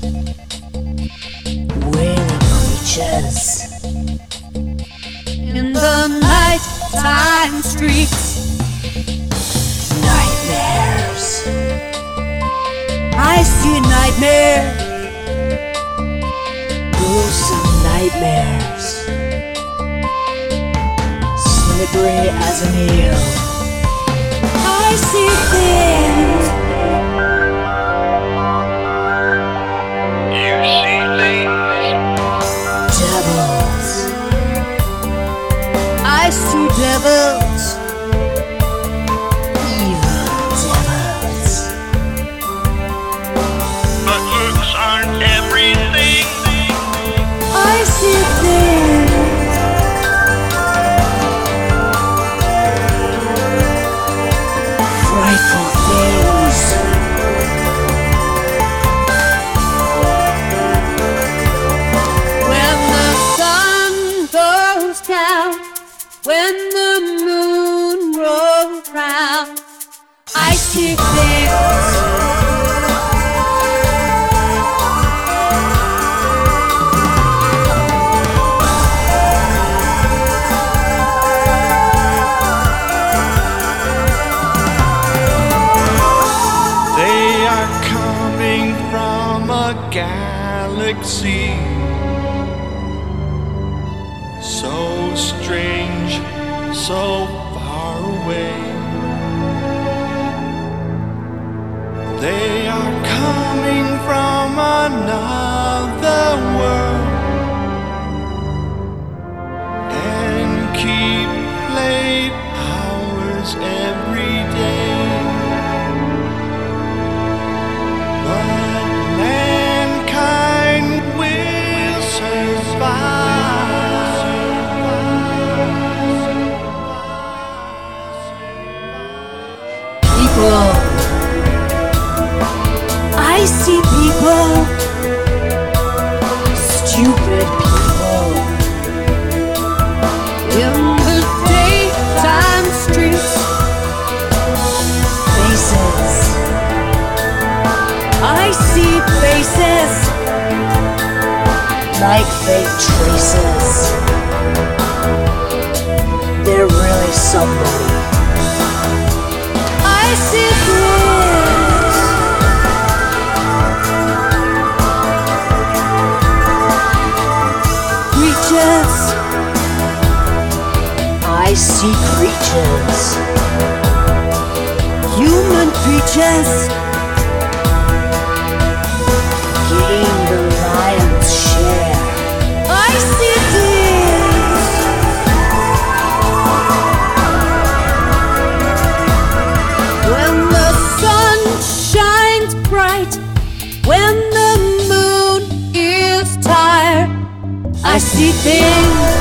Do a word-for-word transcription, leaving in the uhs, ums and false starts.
wailing creatures in the nighttime streets. Nightmares, I see nightmares, gruesome nightmares, slippery as an eel. I see things. You see things. Devils, I see devils, evil devils. But looks aren't everything. I see things. Frightful things. When the sun goes down, when the moon rolls round, I see things. They are coming from a galaxy so strange, so far away. They are coming from another world and keep late hours every day. But mankind will survive. People, I see people, stupid people, in the daytime streets. faces, I see faces, like fake traces. They're really somebody. I see things. Creatures, I see creatures, human creatures, gain the lion's share. I see things. When the sun shines bright, when the moon is tired, I see things.